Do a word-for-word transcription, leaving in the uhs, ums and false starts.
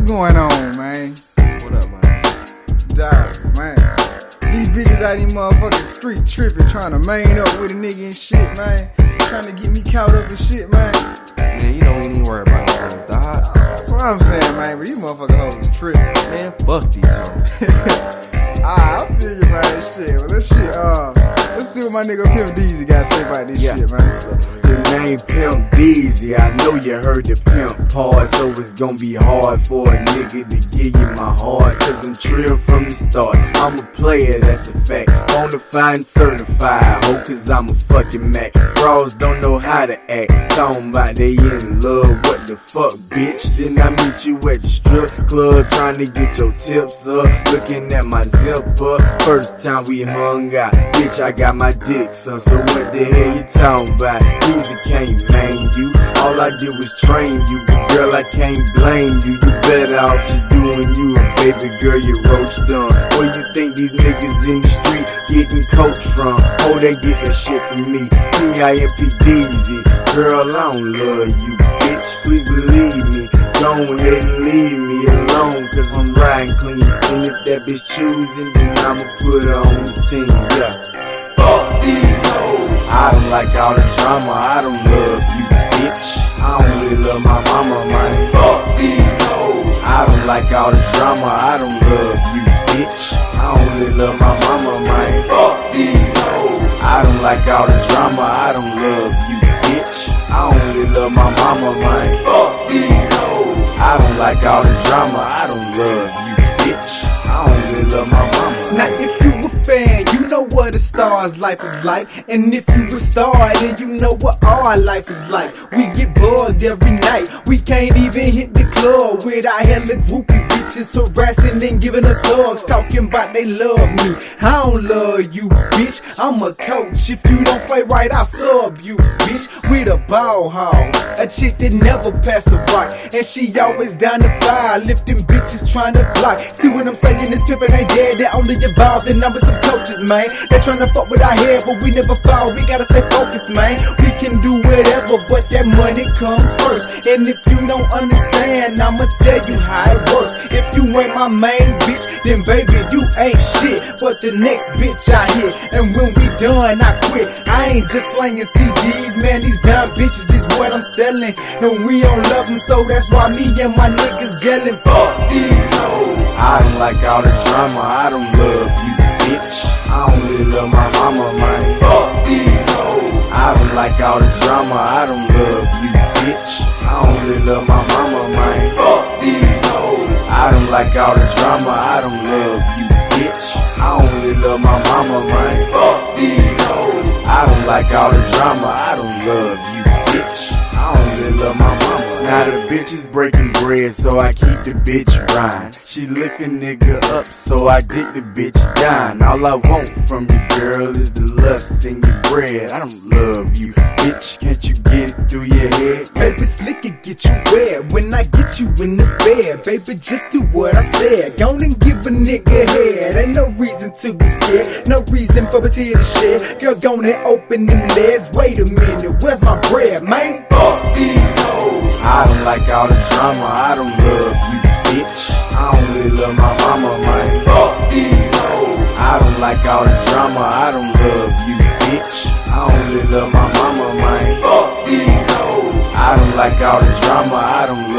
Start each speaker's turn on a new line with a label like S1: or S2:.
S1: going on, man?
S2: What up, man?
S1: Dog, man. These bitches out these motherfucking street tripping, trying to main up with a nigga and shit, man. Trying to get me caught up in shit, man.
S2: Man, you know we ain't even worry about no girls, dog.
S1: That's what I'm saying, man. But these motherfucking hoes tripping.
S2: Man, fuck these hoes.
S1: Ah, I feel you, man. Shit. Well, let's shit. Uh, let's see what my nigga Pimp Deezy got to say about this
S2: Yeah.
S1: shit, man.
S3: The name Pimp Deezy, I know you heard the pimp part, so it's gonna be hard for a nigga to give you my heart, cause I'm trill from the start. I'm a player, that's a fact. Bonafide and certified, ho, cause I'm a fucking Mac. Bros don't know how to act, talking about they in love, what the fuck, bitch? Then I meet you at the strip club, trying to get your tips up, looking at my zipper. First time we hung out, bitch, I got my dick sucked, so what the hell you talking about? Easy can't main you, all I did was train you, but girl I can't blame you. You better off just doing you, and baby girl you roach done. Where you think these niggas in the street getting coached from? Oh, they get that shit from me, P I M P Deezy. Girl, I don't love you, bitch, please believe me. Go ahead and leave me alone, cause I'm riding clean. And if that bitch choosing, then I'ma put her on the team, yeah. Fuck these hoes. I don't like all the drama, I don't love you, bitch. I only love my mama, man. Fuck these hoes. I don't like all the drama, I don't love you, bitch. I only love my mama, man. Fuck these hoes. I don't like all the drama, I don't love you, bitch. I only love my mama, man. Fuck these hoes. I don't like all the drama, I don't love you, bitch. I only love my mama.
S4: Now if you a fan, you know what a star's life is like. And if you a star, then you know what our life is like. We get bugged every night, we can't even hit the club without hella groupie bitches harassing and giving us hugs, talking about they love me. I don't love you, bitch, I'm a coach. If you don't play right, I'll sub you, bitch, with a ball hog. A chick that never passed the rock, and she always down the fire, lifting bitches trying to block. See what I'm saying, this pimpin' ain't dead, they only involved in numbers of coaches, man. They tryna fuck with our head, but we never fall, we gotta stay focused, man. We can do whatever, but that money comes first. And if you don't understand, I'ma tell you how it works. If you ain't my main bitch, then baby, you ain't shit but the next bitch I hit. And when we done, I quit. I ain't just slanging C Ds, man, these dumb bitches is what I'm selling. And we don't love them, so that's why me and my niggas yelling, fuck these hoes.
S3: I don't like all the drama, I don't love you, bitch. I only love my mama, man. Fuck these hoes. I don't like all the drama, I don't love you, bitch. I only love my mama, man. Fuck these hoes. I don't like all the drama, I don't love you, bitch. I only love my mama, man. Fuck these hoes. I don't like all the drama, I don't love you, bitch. I only love my mama. Now the bitch is breaking bread, so I keep the bitch rhyme. She lick a nigga up, so I get the bitch down. All I want from you, girl, is the lust in your bread. I don't love you, bitch, can't you get it through your head?
S4: Baby, slick it, get you wet when I get you in the bed. Baby, just do what I said. Go and give a nigga head. Ain't no reason to be scared, no reason for a tear to shed. Girl, go and open them legs. Wait a minute, where's my bread, man?
S3: Fuck these hoes. I don't like all the drama, I don't love you, bitch. I only love my mama, man. Fuck these hoes. I don't like all the drama, I don't love you, bitch. I only love my mama, man. Fuck these hoes. I don't like all the drama, I don't